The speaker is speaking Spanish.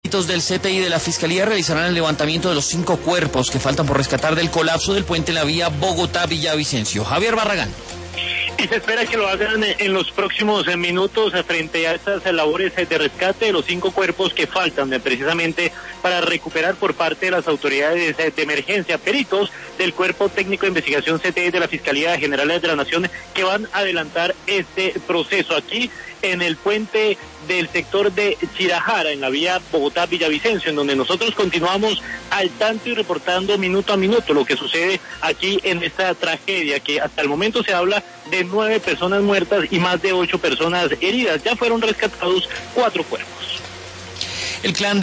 Del CTI de la Fiscalía realizarán el levantamiento de los 5 cuerpos que faltan por rescatar del colapso del puente en la vía Bogotá-Villavicencio. Javier Barragán. Y se espera que lo hagan en los próximos minutos frente a estas labores de rescate de los 5 cuerpos que faltan precisamente para recuperar por parte de las autoridades de emergencia, peritos del Cuerpo Técnico de Investigación CTI de la Fiscalía General de la Nación, que van a adelantar este proceso aquí en el puente del sector de Chirajara, en la vía Bogotá-Villavicencio, en donde nosotros continuamos al tanto y reportando minuto a minuto lo que sucede aquí en esta tragedia, que hasta el momento se habla de 9 personas muertas y más de 8 personas heridas. Ya fueron rescatados 4 cuerpos. El clan